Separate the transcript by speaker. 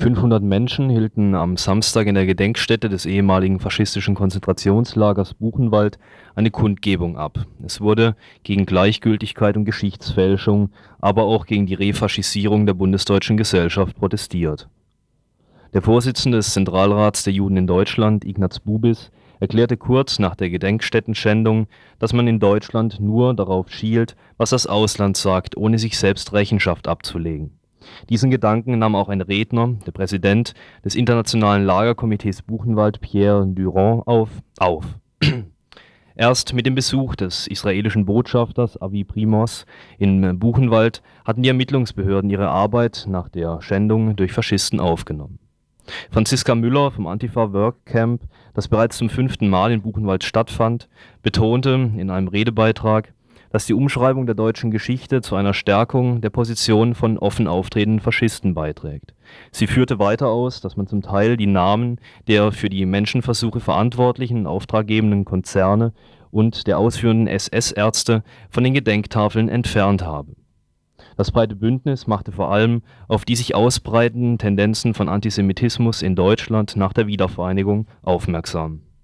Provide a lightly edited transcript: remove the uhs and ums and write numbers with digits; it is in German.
Speaker 1: 500 Menschen hielten am Samstag in der Gedenkstätte des ehemaligen faschistischen Konzentrationslagers Buchenwald eine Kundgebung ab. Es wurde gegen Gleichgültigkeit und Geschichtsfälschung, aber auch gegen die Refaschisierung der bundesdeutschen Gesellschaft protestiert. Der Vorsitzende des Zentralrats der Juden in Deutschland, Ignaz Bubis, erklärte kurz nach der Gedenkstättenschändung, dass man in Deutschland nur darauf schielt, was das Ausland sagt, ohne sich selbst Rechenschaft abzulegen. Diesen Gedanken nahm auch ein Redner, der Präsident des Internationalen Lagerkomitees Buchenwald, Pierre Durand, auf. Erst mit dem Besuch des israelischen Botschafters Avi Primos in Buchenwald hatten die Ermittlungsbehörden ihre Arbeit nach der Schändung durch Faschisten aufgenommen. Franziska Müller vom Antifa Work Camp, das bereits zum 5. Mal in Buchenwald stattfand, betonte in einem Redebeitrag, dass die Umschreibung der deutschen Geschichte zu einer Stärkung der Position von offen auftretenden Faschisten beiträgt. Sie führte weiter aus, dass man zum Teil die Namen der für die Menschenversuche verantwortlichen auftraggebenden Konzerne und der ausführenden SS-Ärzte von den Gedenktafeln entfernt habe. Das breite Bündnis machte vor allem auf die sich ausbreitenden Tendenzen von Antisemitismus in Deutschland nach der Wiedervereinigung aufmerksam.